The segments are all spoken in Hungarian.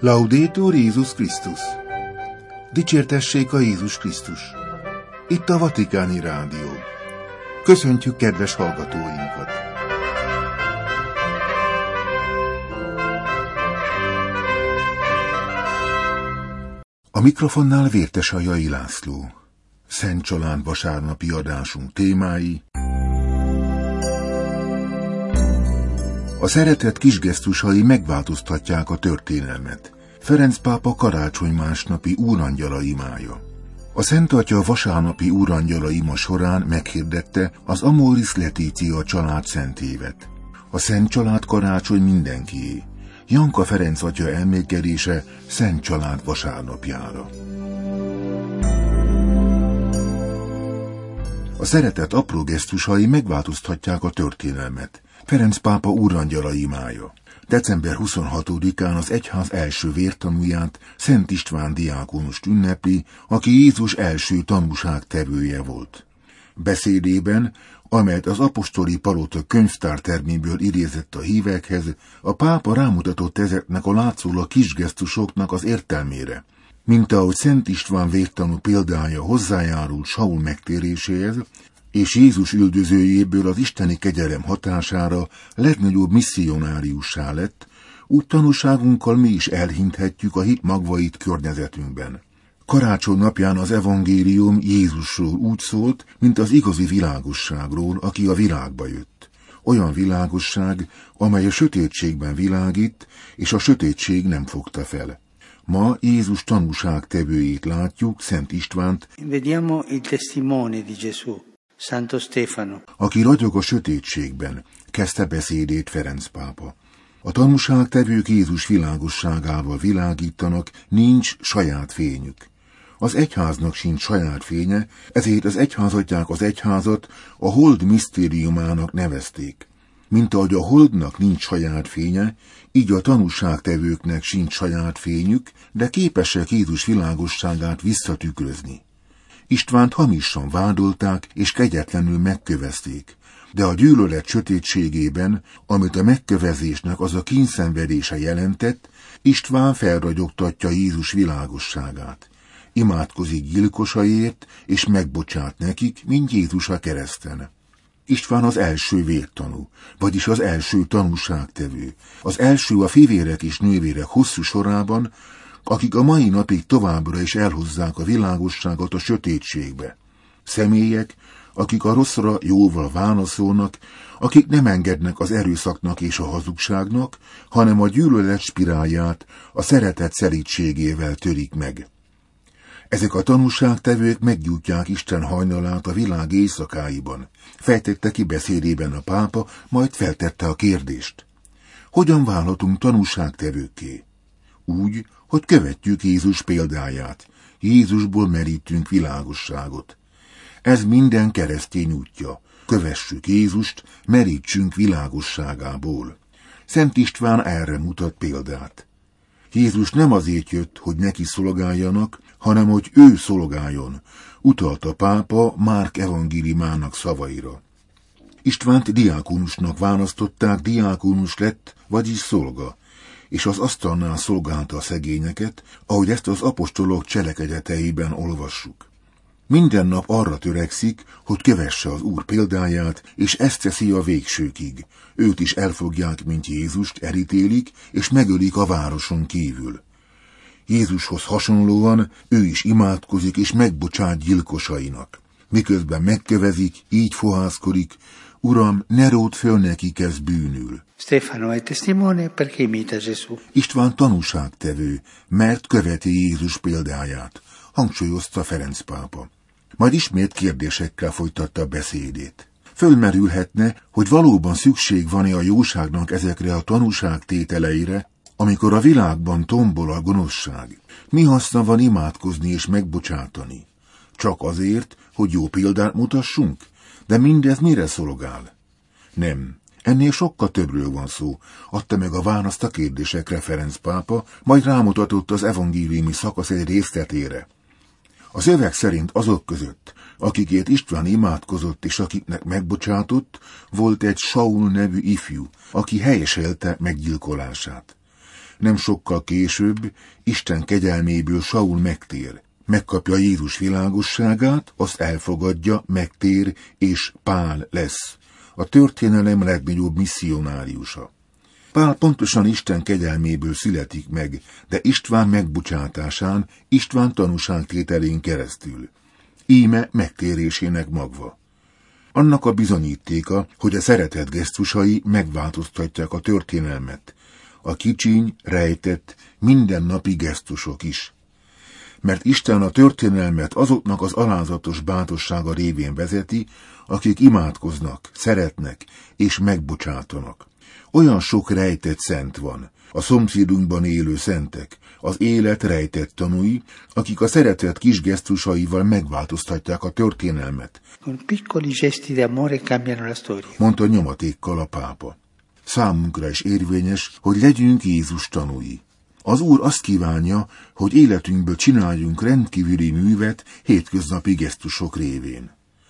Laudetur Jézus Krisztus! Dicsértessék a Jézus Krisztus! Itt a Vatikáni Rádió. Köszöntjük kedves hallgatóinkat! A mikrofonnál Vértesajai László. Szent Család vasárnapi adásunk témái: a szeretet kisgesztusai megváltoztatják a történelmet. Ferenc pápa karácsony másnapi úrangyala imája. A Szent Atya vasárnapi úrangyala ima során meghirdette az Amoris Laetitia család szentévet. A Szent Család karácsony mindenkié. Janka Ferenc atya elmékedése Szent Család vasárnapjára. A szeretet apró gesztusai megváltoztatják a történelmet. Ferenc pápa úrangyala imája. December 26-án az egyház első vértanúját, Szent István diákonust ünnepli, aki Jézus első tanúságtevője volt. Beszédében, amelyet az apostoli palota könyvtárterméből idézett a hívekhez, a pápa rámutatott ezeknek a látszólag kisgesztusoknak az értelmére, mint ahogy Szent István vértanú példája hozzájárult Saul megtéréséhez, és Jézus üldözőjéből az isteni kegyelem hatására legnagyobb misszionáriussá lett, úgy tanúságunkkal mi is elhinthetjük a hit magvait környezetünkben. Karácsony napján az evangélium Jézusról úgy szólt, mint az igazi világosságról, aki a világba jött. Olyan világosság, amely a sötétségben világít, és a sötétség nem fogta fel. Ma Jézus tanúságtevőjét látjuk, Szent Istvánt, Vediamo il testimone di Gesù, Santo Stefano, aki ragyog a sötétségben, kezdte beszédét Ferenc pápa. A tanúságtevők Jézus világosságával világítanak, nincs saját fényük. Az egyháznak sincs saját fénye, ezért az egyházatják az egyházat a hold misztériumának nevezték. Mint ahogy a holdnak nincs saját fénye, így a tanúságtevőknek sincs saját fényük, de képesek Jézus világosságát visszatükrözni. Istvánt hamisan vádolták és kegyetlenül megkövezték, de a gyűlölet sötétségében, amit a megkövezésnek az a kínszenvedése jelentett, István felragyogtatja Jézus világosságát. Imádkozik gyilkosaiért, és megbocsát nekik, mint Jézus a kereszten. István az első vértanú, vagyis az első tanúságtevő, az első a fivérek és nővérek hosszú sorában, akik a mai napig továbbra is elhozzák a világosságot a sötétségbe. Személyek, akik a rosszra jóval válaszolnak, akik nem engednek az erőszaknak és a hazugságnak, hanem a gyűlölet spirálját a szeretet szelídségével törik meg. Ezek a tanúságtevők meggyújtják Isten hajnalát a világ éjszakáiban. Fejtette ki beszédében a pápa, majd feltette a kérdést. Hogyan válhatunk tanúságtevőkké? Úgy, hogy követjük Jézus példáját. Jézusból merítünk világosságot. Ez minden keresztény útja. Kövessük Jézust, merítsünk világosságából. Szent István erre mutat példát. Jézus nem azért jött, hogy neki szolgáljanak, hanem hogy ő szolgáljon, utalt a pápa Márk evangéliumának szavaira. Istvánt diákonusnak választották, diákonus lett, vagyis szolga, és az asztalnál szolgálta a szegényeket, ahogy ezt az apostolok cselekedeteiben olvassuk. Minden nap arra törekszik, hogy kövesse az Úr példáját, és ezt teszi a végsőkig. Őt is elfogják, mint Jézust, elítélik, és megölik a városon kívül. Jézushoz hasonlóan ő is imádkozik, és megbocsát gyilkosainak. Miközben megkövezik, így fohászkodik: Uram, ne ródd föl nekik, ez bűnül. Stefano è testimone perché imita Gesù. István tanúságtevő, mert követi Jézus példáját, hangsúlyozta Ferenc pápa. Majd ismét kérdésekkel folytatta a beszédét. Fölmerülhetne, hogy valóban szükség van-e a jóságnak ezekre a tanúságtételeire, amikor a világban tombol a gonoszság. Mi haszna van imádkozni és megbocsátani? Csak azért, hogy jó példát mutassunk? De mindez mire szolgál? Nem, ennél sokkal többről van szó, adta meg a választ a kérdésekre Ferenc pápa, majd rámutatott az evangéliumi szakasz egy részletére. A szöveg szerint azok között, akikért István imádkozott és akiknek megbocsátott, volt egy Saul nevű ifjú, aki helyeselte meggyilkolását. Nem sokkal később Isten kegyelméből Saul megtér. Megkapja Jézus világosságát, azt elfogadja, megtér, és Pál lesz. A történelem legnagyobb misszionáriusa. Pál pontosan Isten kegyelméből születik meg, de István megbocsátásán, István tanúságtételén keresztül. Íme megtérésének magva. Annak a bizonyítéka, hogy a szeretet gesztusai megváltoztatják a történelmet. A kicsiny, rejtett, mindennapi gesztusok is. Mert Isten a történelmet azoknak az alázatos bátorsága révén vezeti, akik imádkoznak, szeretnek és megbocsátanak. Olyan sok rejtett szent van, a szomszédunkban élő szentek, az élet rejtett tanúi, akik a szeretet kis gesztusaival megváltoztatják a történelmet. Mondta nyomatékkal a pápa. Számunkra is érvényes, hogy legyünk Jézus tanúi. Az Úr azt kívánja, hogy életünkből csináljunk rendkívüli művet hétköznapi gesztusok révén.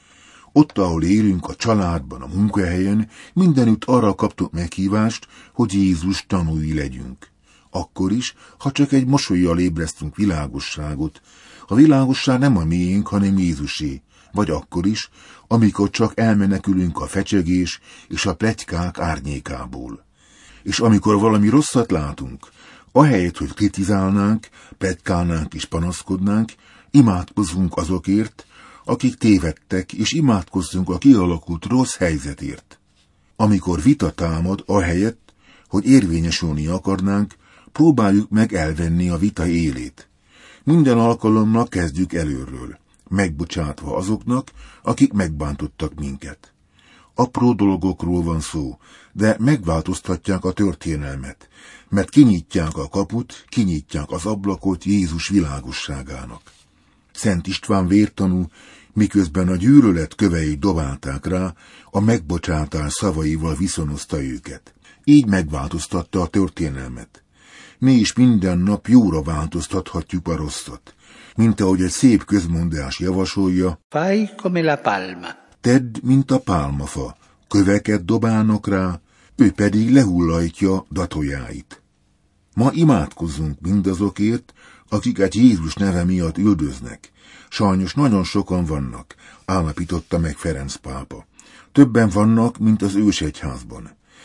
Ott, ahol élünk, a családban, a munkahelyen, mindenütt arra kaptunk meghívást, hogy Jézus tanúi legyünk. Akkor is, ha csak egy mosollyal ébresztünk világosságot. A világosság nem a miénk, hanem Jézusé. Vagy akkor is, amikor csak elmenekülünk a fecsegés és a pletykák árnyékából. És amikor valami rosszat látunk, ahelyett, hogy kritizálnánk, pletykálnánk és panaszkodnánk, imádkozzunk azokért, akik tévedtek, és imádkozzunk a kialakult rossz helyzetért. Amikor vita támad, ahelyett, hogy érvényesülni akarnánk, próbáljuk meg elvenni a vita élét. Minden alkalommal kezdjük előről, megbocsátva azoknak, akik megbántottak minket. Apró dolgokról van szó, de megváltoztatják a történelmet, mert kinyitják a kaput, kinyitják az ablakot Jézus világosságának. Szent István vértanú, miközben a gyűlölet kövei dobálták rá, a megbocsátás szavaival viszonozta őket. Így megváltoztatta a történelmet. Mi is minden nap jóra változtathatjuk a rosszat, mint ahogy egy szép közmondás javasolja. Fai come la palma. Tedd, mint a pálmafa, köveket dobálnak rá, ő pedig lehullajtja datójáit. Ma imádkozzunk mindazokért, akiket Jézus neve miatt üldöznek. Sajnos nagyon sokan vannak, állapította meg Ferenc pápa. Többen vannak, mint az ősegyházban.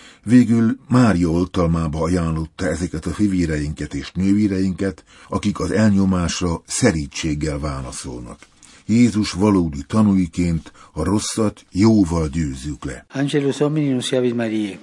Végül Mária oltalmába ajánlotta ezeket a fivéreinket és nővéreinket, akik az elnyomásra szerítséggel válaszolnak. Jézus valódi tanúiként a rosszat jóval győzzük le. Angelus Domini nunciavit Mariae.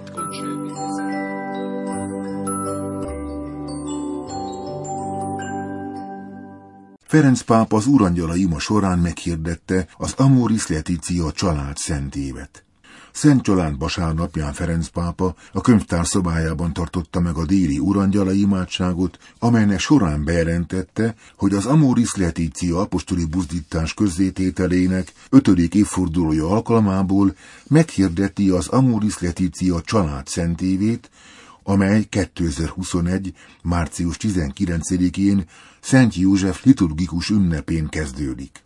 Ferenc pápa az Úrangyala ima során meghirdette az Amoris Laetitia család szentévet. Szent Család vasárnapján Ferenc pápa a könyvtár szobájában tartotta meg a déli Úrangyala imádságot, amelynek során bejelentette, hogy az Amoris Laetitia apostoli buzdítás közzétételének 5. évfordulója alkalmából meghirdeti az Amoris Laetitia család szentévét, amely 2021. március 19-én Szent József liturgikus ünnepén kezdődik.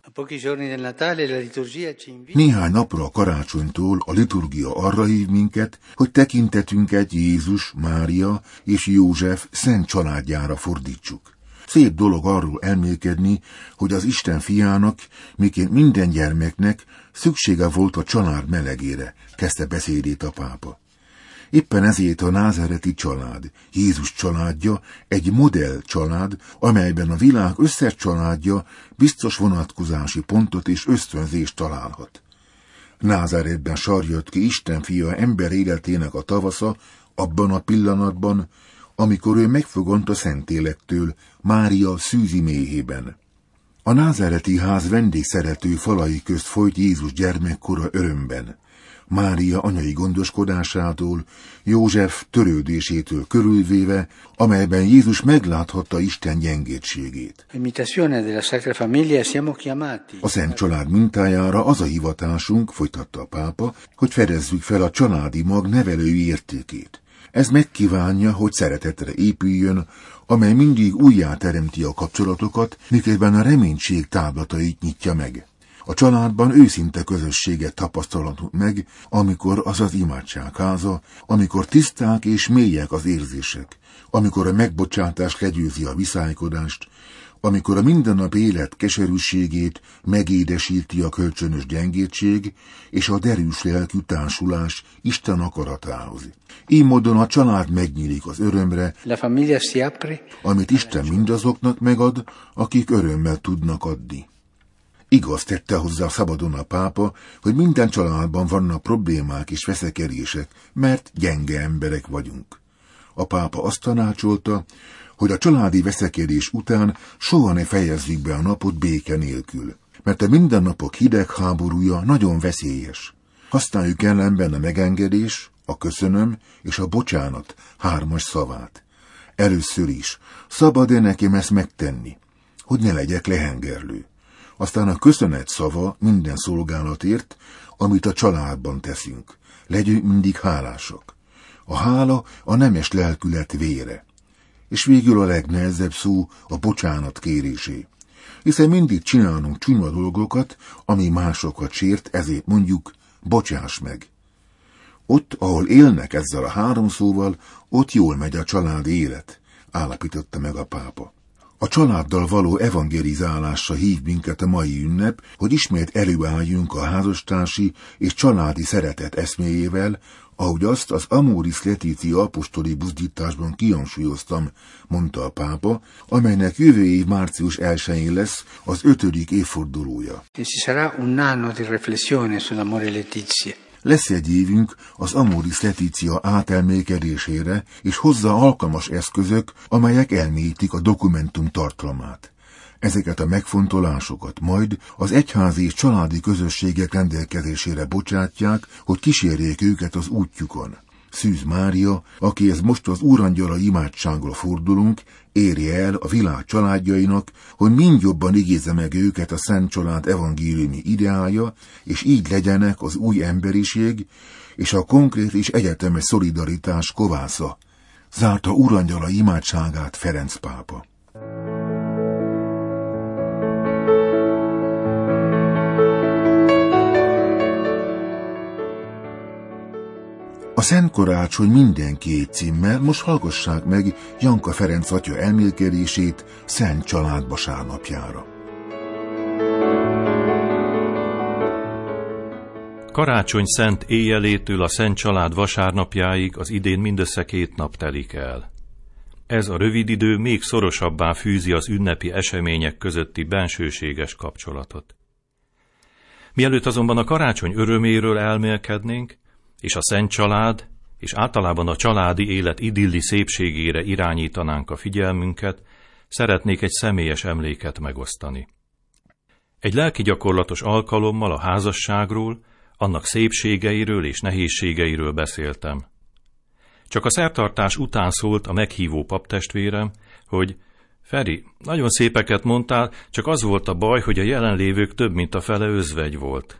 Néhány napra a karácsonytól a liturgia arra hív minket, hogy tekintetünket Jézus, Mária és József szent családjára fordítsuk. Szép dolog arról elmélkedni, hogy az Isten fiának, miként minden gyermeknek szüksége volt a család melegére, kezdte beszédét a pápa. Éppen ezért a názáreti család, Jézus családja egy modell család, amelyben a világ összes családja biztos vonatkozási pontot és ösztönzést találhat. Názáretben sarjott ki Isten fia ember életének a tavasza abban a pillanatban, amikor ő megfogant a Szentélektől, Mária szűzi méhében. A názáreti ház vendégszerető falai közt folyt Jézus gyermekkora örömben. Mária anyai gondoskodásától, József törődésétől körülvéve, amelyben Jézus megláthatta Isten gyengétségét. A Szent Család mintájára az a hivatásunk, folytatta a pápa, hogy fedezzük fel a családi mag nevelői értékét. Ez megkívánja, hogy szeretetre épüljön, amely mindig újjáteremti a kapcsolatokat, miközben a reménység táblatait nyitja meg. A családban őszinte közösséget tapasztalhatunk meg, amikor az az imádságháza, amikor tiszták és mélyek az érzések, amikor a megbocsátás legyőzi a viszálykodást, amikor a mindennapi élet keserűségét megédesíti a kölcsönös gyengétség és a derűs lelkű társulás Isten akaratához. Így módon a család megnyílik az örömre, amit Isten mindazoknak megad, akik örömmel tudnak adni. Igaz, tette hozzá szabadon a pápa, hogy minden családban vannak problémák és veszekedések, mert gyenge emberek vagyunk. A pápa azt tanácsolta, hogy a családi veszekedés után soha ne fejezzük be a napot béke nélkül, mert a mindennapok hidegháborúja nagyon veszélyes. Használjuk ellenben a megengedés, a köszönöm és a bocsánat 3 szavát. Először is, szabad-e nekem ezt megtenni, hogy ne legyek lehengerlő. Aztán a köszönet szava minden szolgálatért, amit a családban teszünk. Legyünk mindig hálásak. A hála a nemes lelkület vére. És végül a legnehezebb szó a bocsánat kérésé. Hiszen mindig csinálunk csúnya dolgokat, ami másokat sért, ezért mondjuk, bocsáss meg. Ott, ahol élnek ezzel a 3 szóval, ott jól megy a család élet, állapította meg a pápa. A családdal való evangelizálásra hív minket a mai ünnep, hogy ismét előálljunk a házastársi és családi szeretet eszméjével, ahogy azt az Amoris Laetitia apostoli buzdításban kihangsúlyoztam, mondta a pápa, amelynek jövő év március 1-én lesz az 5. évfordulója. Lesz egy évünk az Amoris Laetitia átelmélkedésére, és hozzá alkalmas eszközök, amelyek elmélyítik a dokumentum tartalmát. Ezeket a megfontolásokat majd az egyházi és családi közösségek rendelkezésére bocsátják, hogy kísérjék őket az útjukon. Szűz Mária, akihez most az Úrangyala imádsággal fordulunk, érje el a világ családjainak, hogy mind jobban igézze meg őket a Szent Család evangéliumi ideája, és így legyenek az új emberiség és a konkrét és egyetemes szolidaritás kovásza. Zárta Úrangyala imádságát Ferenc pápa. A Szent Karácsony mindenkié címmel most hallgassák meg Janka Ferenc atya elmélkedését Szent Család vasárnapjára. Karácsony szent éjjelétől a Szent Család vasárnapjáig az idén mindössze 2 nap telik el. Ez a rövid idő még szorosabbá fűzi az ünnepi események közötti bensőséges kapcsolatot. Mielőtt azonban a karácsony öröméről elmélkednénk, és a Szent Család, és általában a családi élet idilli szépségére irányítanánk a figyelmünket, szeretnék egy személyes emléket megosztani. Egy lelkigyakorlatos alkalommal a házasságról, annak szépségeiről és nehézségeiről beszéltem. Csak a szertartás után szólt a meghívó paptestvérem, hogy Feri, nagyon szépeket mondtál, csak az volt a baj, hogy a jelenlévők több mint a fele özvegy volt.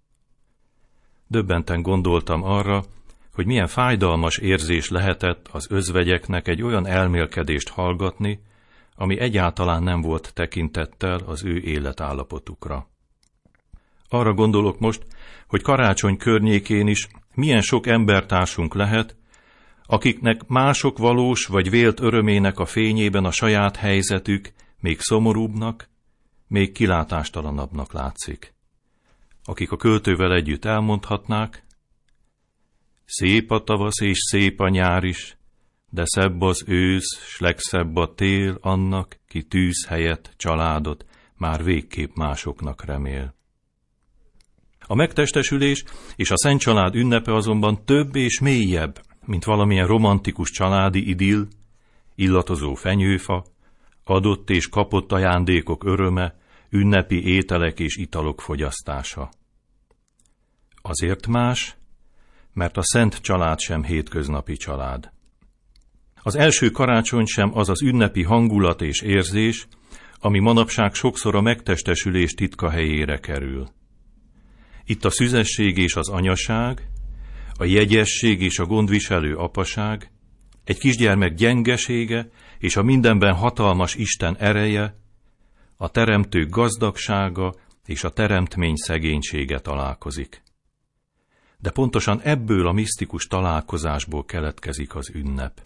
Döbbenten gondoltam arra, hogy milyen fájdalmas érzés lehetett az özvegyeknek egy olyan elmélkedést hallgatni, ami egyáltalán nem volt tekintettel az ő életállapotukra. Arra gondolok most, hogy karácsony környékén is milyen sok embertársunk lehet, akiknek mások valós vagy vélt örömének a fényében a saját helyzetük még szomorúbbnak, még kilátástalanabbnak látszik. Akik a költővel együtt elmondhatnák, szép a tavasz és szép a nyár is, de szebb az ősz, s legszebb a tél annak, ki tűz helyett családot már végképp másoknak remél. A megtestesülés és a Szent Család ünnepe azonban több és mélyebb, mint valamilyen romantikus családi idill, illatozó fenyőfa, adott és kapott ajándékok öröme, ünnepi ételek és italok fogyasztása. Azért más, mert a Szent Család sem hétköznapi család. Az első karácsony sem az az ünnepi hangulat és érzés, ami manapság sokszor a megtestesülés titka helyére kerül. Itt a szüzesség és az anyaság, a jegyesség és a gondviselő apaság, egy kisgyermek gyengesége és a mindenben hatalmas Isten ereje, a teremtő gazdagsága és a teremtmény szegénysége találkozik. De pontosan ebből a misztikus találkozásból keletkezik az ünnep.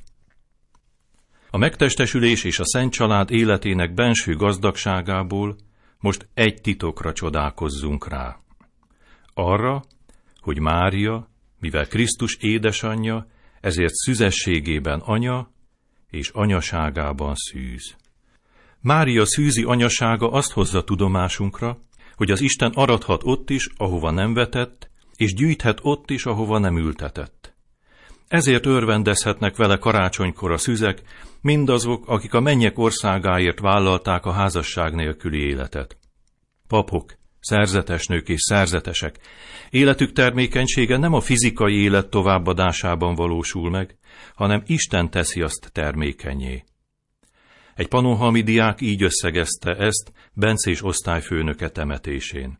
A megtestesülés és a Szent Család életének benső gazdagságából most egy titokra csodálkozzunk rá. Arra, hogy Mária, mivel Krisztus édesanyja, ezért szüzességében anya, és anyaságában szűz. Mária szűzi anyasága azt hozza tudomásunkra, hogy az Isten arathat ott is, ahova nem vetett, és gyűjthet ott is, ahova nem ültetett. Ezért örvendezhetnek vele karácsonykor a szüzek, mindazok, akik a mennyek országáért vállalták a házasság nélküli életet. Papok, szerzetesnők és szerzetesek, életük termékenysége nem a fizikai élet továbbadásában valósul meg, hanem Isten teszi azt termékenyé. Egy pannonhalmi diák így összegezte ezt bencés osztályfőnöke temetésén.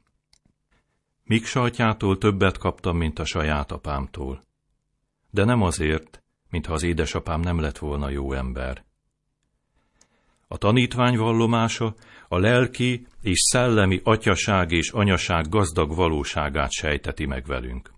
Miksa atyától többet kaptam, mint a saját apámtól. De nem azért, mintha az édesapám nem lett volna jó ember. A tanítvány vallomása a lelki és szellemi atyaság és anyaság gazdag valóságát sejteti meg velünk.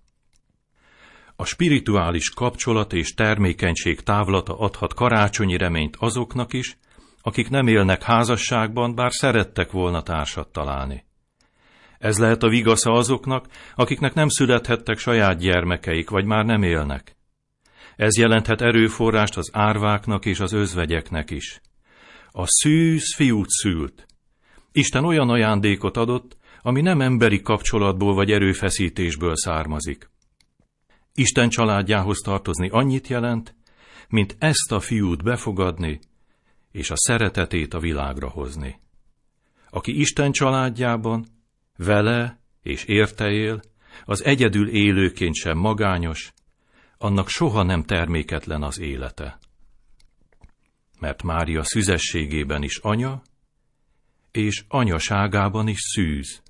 A spirituális kapcsolat és termékenység távlata adhat karácsonyi reményt azoknak is, akik nem élnek házasságban, bár szerettek volna társat találni. Ez lehet a vigasza azoknak, akiknek nem születhettek saját gyermekeik, vagy már nem élnek. Ez jelenthet erőforrást az árváknak és az özvegyeknek is. A szűz fiút szült. Isten olyan ajándékot adott, ami nem emberi kapcsolatból vagy erőfeszítésből származik. Isten családjához tartozni annyit jelent, mint ezt a fiút befogadni, és a szeretetét a világra hozni. Aki Isten családjában, vele és érte él, az egyedül élőként sem magányos, annak soha nem terméketlen az élete. Mert Mária szüzességében is anya, és anyaságában is szűz.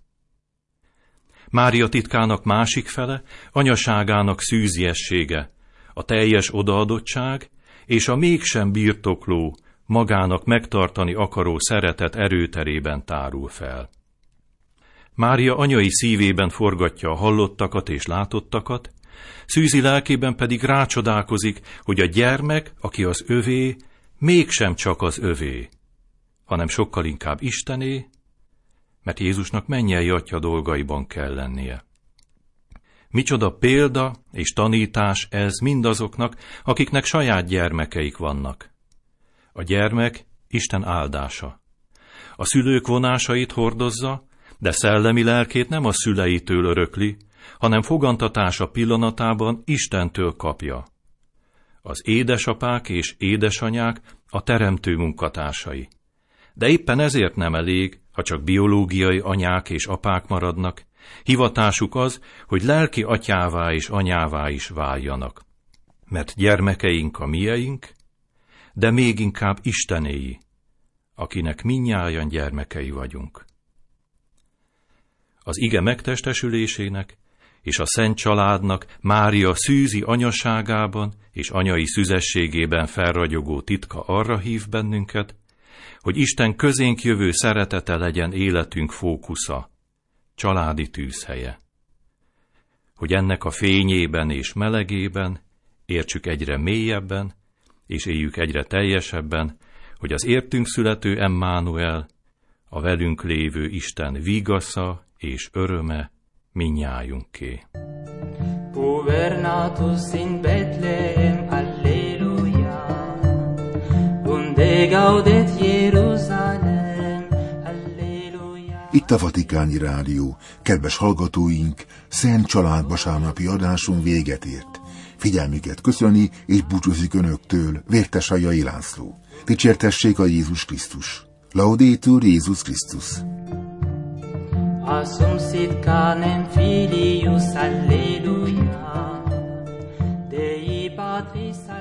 Mária titkának másik fele, anyaságának szűziessége, a teljes odaadottság és a mégsem birtokló, magának megtartani akaró szeretet erőterében tárul fel. Mária anyai szívében forgatja a hallottakat és látottakat, szűzi lelkében pedig rácsodálkozik, hogy a gyermek, aki az övé, mégsem csak az övé, hanem sokkal inkább Istené, mert Jézusnak mennyei atya dolgaiban kell lennie. Micsoda példa és tanítás ez mindazoknak, akiknek saját gyermekeik vannak. A gyermek Isten áldása. A szülők vonásait hordozza, de szellemi lelkét nem a szüleitől örökli, hanem fogantatása pillanatában Istentől kapja. Az édesapák és édesanyák a teremtő munkatársai. De éppen ezért nem elég, ha csak biológiai anyák és apák maradnak, hivatásuk az, hogy lelki atyává és anyává is váljanak. Mert gyermekeink a mieink, de még inkább Istenéi, akinek mindnyájan gyermekei vagyunk. Az ige megtestesülésének és a Szent Családnak Mária szűzi anyaságában és anyai szüzességében felragyogó titka arra hív bennünket, hogy Isten közénk jövő szeretete legyen életünk fókusza, családi tűzhelye. Hogy ennek a fényében és melegében értsük egyre mélyebben, és éljük egyre teljesebben, hogy az értünk születő Emmanuel, a velünk lévő Isten vigasza és öröme mindnyájunké. Pubernatus in Bethlehem, alleluia, unde gaudet Jerusalem, alleluia. Itt a Vatikáni Rádió. Kedves hallgatóink, Szent Család vasárnapi adásunk véget ért. Figyelmüket köszöni és búcsúzik önöktől Vértesajai László. Dicsértessék a Jézus Krisztus. Laudetur Jézus Krisztus. Assumpsit canem filius, alleluia, Dei Patris,